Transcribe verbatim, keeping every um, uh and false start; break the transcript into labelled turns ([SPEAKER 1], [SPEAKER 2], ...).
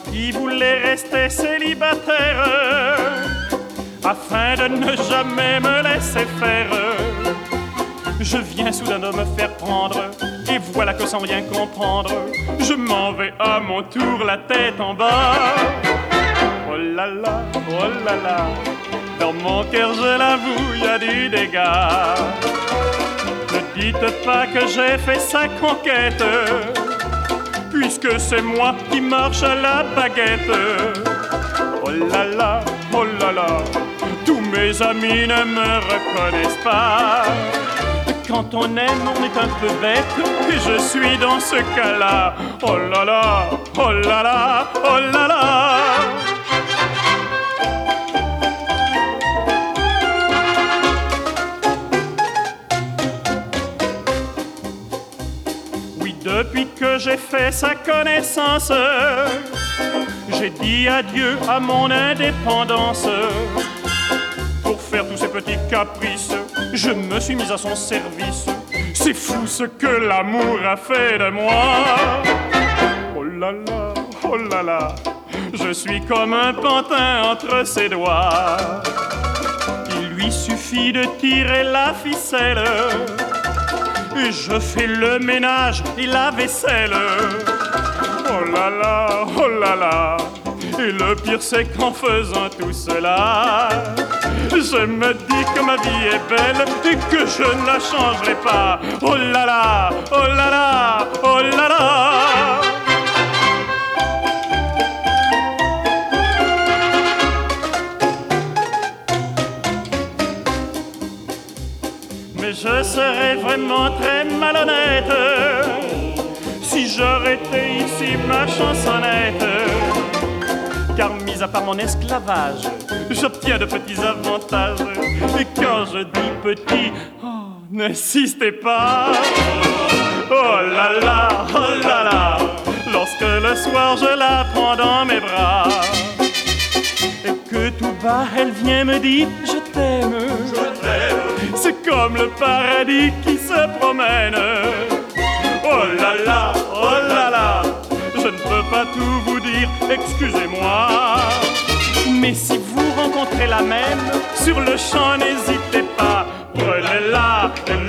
[SPEAKER 1] qui voulais rester célibataire afin de ne jamais me laisser faire. Je viens soudain de me faire prendre, et voilà que sans rien comprendre, je m'en vais à mon tour la tête en bas. Oh là là, oh là là, dans mon cœur je l'avoue, y a du dégât. Ne dites pas que j'ai fait sa conquête, puisque c'est moi qui marche à la baguette. Oh là là, oh là là, tous mes amis ne me reconnaissent pas. Quand on aime, on est un peu bête, et je suis dans ce cas-là. Oh là là, oh là là, oh là là. Oui, depuis que j'ai fait sa connaissance, j'ai dit adieu à mon indépendance. Pour faire tous ces petits caprices, je me suis mise à son service. C'est fou ce que l'amour a fait de moi. Oh là là, oh là là, je suis comme un pantin entre ses doigts. Il lui suffit de tirer la ficelle, et je fais le ménage et la vaisselle. Oh là là, oh là là, et le pire c'est qu'en faisant tout cela, je me dis que ma vie est belle et que je ne la changerai pas. Oh là là, oh là là, oh là là. Mais je serais vraiment très malhonnête si j'aurais été ici ma chansonnette. Car mis à part mon esclavage, j'obtiens de petits avantages. Et quand je dis petit, oh, n'insistez pas. Oh là là, oh là là, lorsque le soir je la prends dans mes bras, et que tout bas elle vient me dire je t'aime, je t'aime. C'est comme le paradis qui se promène. Oh là là, oh là là, je ne peux pas tout vous dire, excusez-moi. Mais si vous rencontrez la même, sur le champ n'hésitez pas, prenez-la et